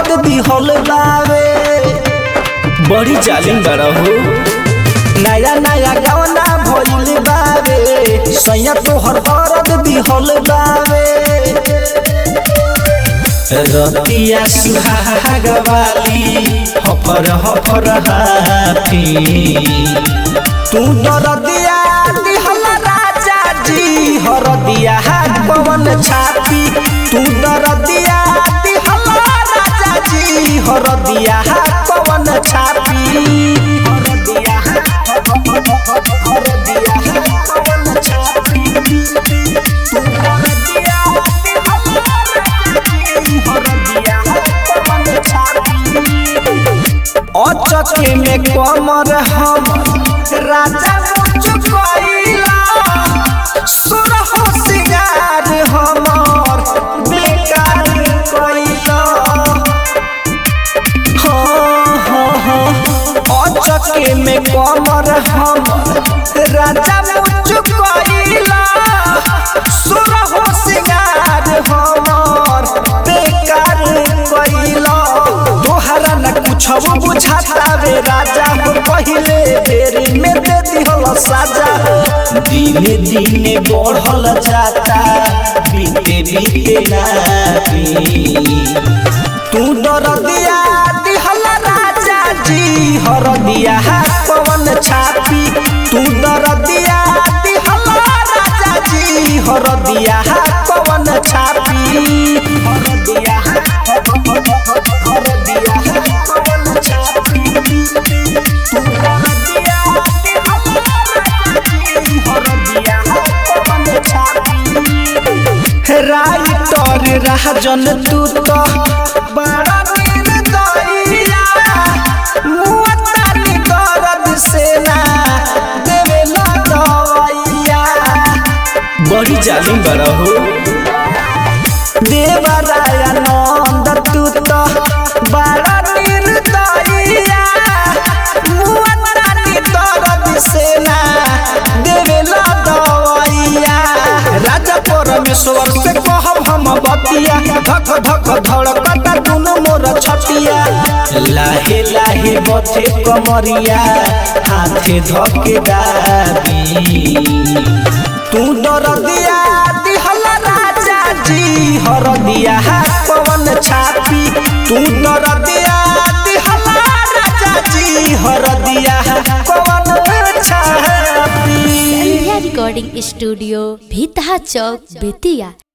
दर्द दिहल बावे बड़ी जालिम बड़ा हो नया नया गावना भइल बावे सैया तोहर दर्द दिहल बावे रतिया सुहाग वाली हफर हफर हाथी तू दर्दिया दिहल राजा जी हरदिया हाथ पवन छाती तू दर्दिया दिहल राजा जी हरदिया हाथ पवन छाती हरदिया हाथ पवन छाती तू दर्दिया हरदिया हाथ पवन छाती अचके में कमर हम राजा चुकैला सुरहो सिंगार हमर बेकार कइला अचके में कमर हम राजा चुकैला सुरहो सिंगार हमर बेकार कइला तोहरा न कुछ बुझाता रे राजा पहिले बेर में दे दिहल साजा दिने दिने बढ़ल जाता बीते बीते नाती तू दर्दिया दिहल राजा जी हरदिया हाथ पवन छाती तू दर्दिया दिहल राजा जी हरदिया हाथ पवन छाती हरदिया राइटर राजन तू तो बड़ा निर्दयिया मुअत्तानी दर्द से ना देवेला दवाइया बड़ी जालिम बड़ा हो देवरायानंद तू तो बड़ा निर्दयिया मुअत्तानी दर्द से ना देवेला दवाइया राजा परमेश्वर से कहब हम बतिया धक धक धड़कता दुनु मोर छतिया लाहे लाहे बथे कमरिया हाथे धके दाबी तू दर्दिया दिहल राजा जी हरदिया हाथ पवन छाती तू दर्दिया दिहल राजा जी हरदिया हाथ पवन छाती रिकॉर्डिंग स्टूडियो भितहा चौक बेतिया।